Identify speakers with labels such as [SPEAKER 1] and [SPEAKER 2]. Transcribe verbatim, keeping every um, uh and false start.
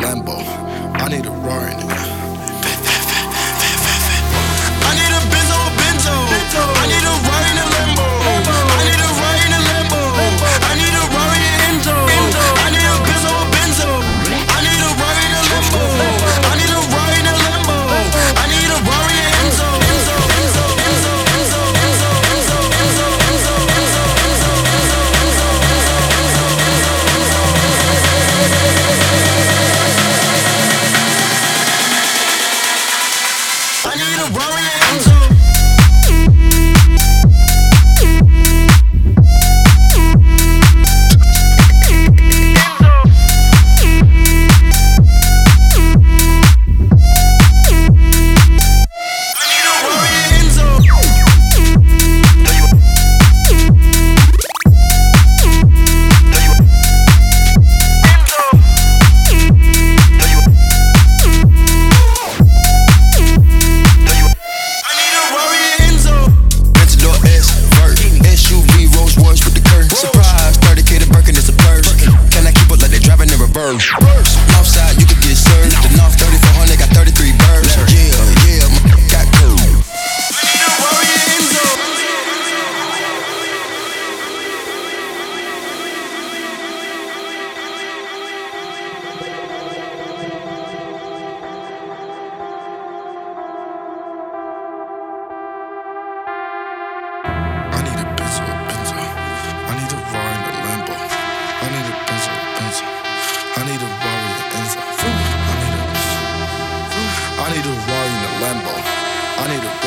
[SPEAKER 1] Lambo. I need a Rari, nigga.
[SPEAKER 2] I need a Benzo, Benzo. I need a Rari in a Lambo. I need a Rari in a Lambo. I need a Rari in Enzo. I need a Benzo, Benzo. I need a Rari in a Lambo. I need a Rari in a Lambo. I need a Rari in Enzo. Enzo, Enzo, Enzo, Enzo, Enzo, Enzo, Enzo, Enzo, Enzo, Enzo, Enzo, I need a Rari in Enzo.
[SPEAKER 1] Northside, you could get served. The North thirty-four hundred got thirty-three birds. Yeah, yeah, my got cool.
[SPEAKER 2] I need a Rari in Enzo.
[SPEAKER 1] I need a Benzo, Benzo. I need a Rari in a Lambo. I need a Benzo, Benzo. I need a Rari in Enzo. I need a, I need a Rari in a Lambo. I need a